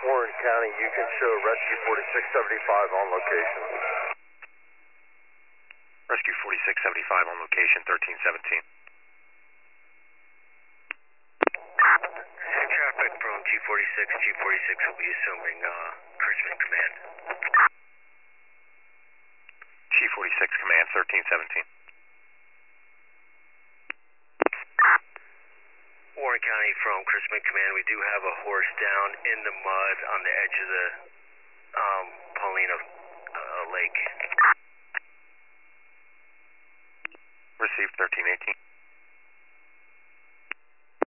Warren County, you can show Rescue 4675 on location. Rescue 4675 on location, 1317. Traffic from G46. G46 will be assuming Chrisman Command. G46 Command, 1317. Warren County from Chrisman Command, we do have a horse down in the mud on the edge of the Paulina Lake. Received, 1318.